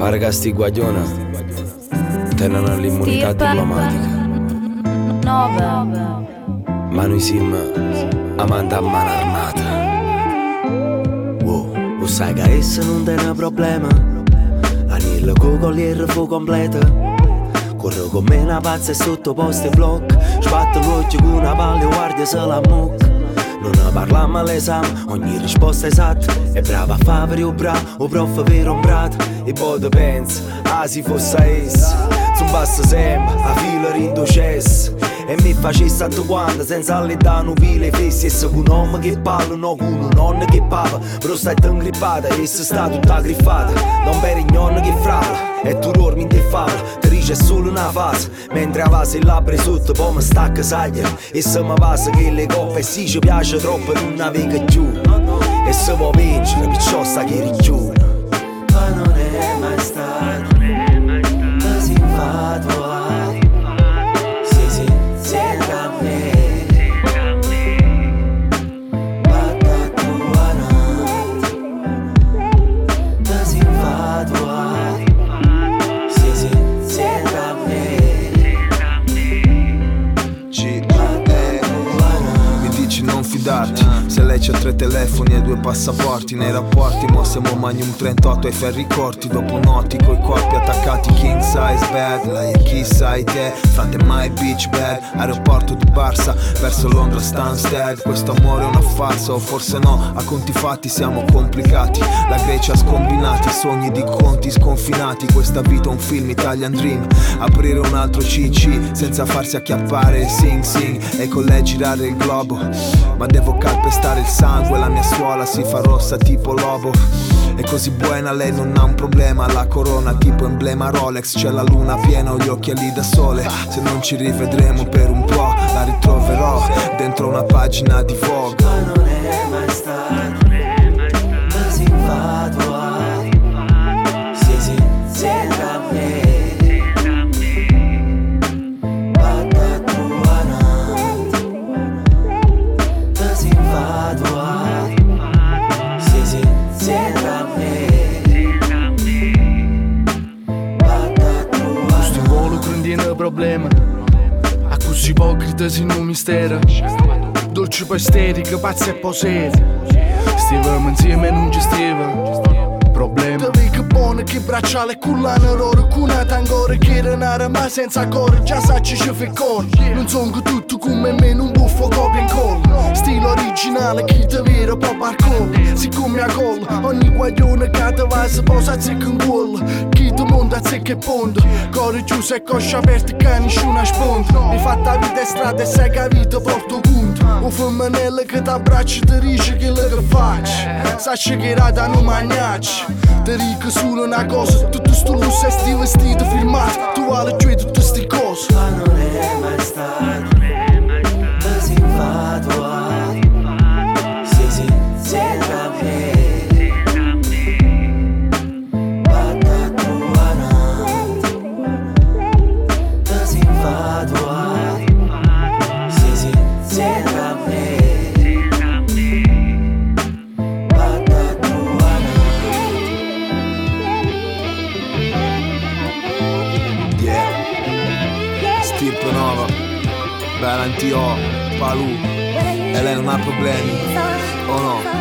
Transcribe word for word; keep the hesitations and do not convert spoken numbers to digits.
Pare che sti guagliona tennano l'immunità diplomatica. Ma noi siamo amanti a mano armata. Wow, lo sai che essa non tiene problema. Anilla con cogliere fu completa. Corro con me una pazza e sottoposto ai blocchi. Sbatto l'occhio con una palla e guardia se la mucca. Non ne parliamo all'esame, ogni risposta esatta. È brava a fare per il bravo, o prof per ombrato. E poi te pensi, ah si fosse essa. Su basta sempre, a filo rinducesse. E mi facesse tutto quanto, senza all'età nubile fessi. Essa con un uomo che parla, no con un nonno che pava. Però stai ingrippata, essa sta tutta griffata. Non perignone che frala, e tu dormi in te favola. Ti dice solo una fase, mentre a vase il labbra sotto poi mi stacca saglia. E se mi passa che le coppe si ci piace troppo non navega più. E se può vincere, perciò sta che rigiuna. Ma non è mai stato così infatuato. Sì, sì, siete a me. Batta tua notte. Così infatuato. Sì, sì, siete a me. G E Mi dici non fidarti. Se lei c'ha tre telefoni e due passaporti. Nei rapporti mo siamo Magnum trentotto ai ferri corti. Dopo notti coi corpi attaccati king size bad. Lei è chi sai te, frate my beach bag. Aeroporto di Barça, verso Londra Stansted. Questo amore è una farsa o forse no. A conti fatti siamo complicati. La Grecia scombinati, sogni di conti sconfinati. Questa vita è un film, Italian Dream. Aprire un altro C C senza farsi acchiappare. Sing sing e con lei girare il globo. Ma devo calpestare il sangue, la mia suola si fa rossa tipo lobo. È così buona, lei non ha un problema. La corona tipo emblema Rolex. C'è la luna piena o gli occhiali da sole. Se non ci rivedremo per un po', la ritroverò dentro una pagina di Vogue. Ma non è mai stato così infatuato. Sì, sì, siete a me. Batta tua notte. Così infatuato. Sì, sì, siete a me. Batta tua Questo volo prendine problema. A così ipocrita si non mistera. Dolce poi isterica, pazza e posera. Stivamo insieme e non ci stiva problema. Te che buona che bracciale e cullana loro. Cunata ancora che renare ma senza cuore. Già sa ci ci fa corri. Non son che tutto come me, non buffo copia in collo. Stile originale, chi te vero proprio al collo. Siccome a collo, ogni guaglione che te va si posa a zecca in culo. Chi te monta a zecca e ponte. Cuore chiuso e coscia aperta che nessuna sponda. Mi fatta vita e strada e sai che vita porto punto. O femminella che t'abbraccia e ti dice che le che faccio. Sacci che rata non magnacci. Ti dico solo una cosa, tutto sto lusso e sti vestiti filmati. Tu vale giù tutte sti cose. Ma non è mai stato così infatuato. Sì, sì, siete a me. Batta tua notte. Così infatuato. Sì, sì, siete a me. Batta tua notte. Yeah, stirpe nuova, Valentino, Palù. E lei non ha problemi, o no?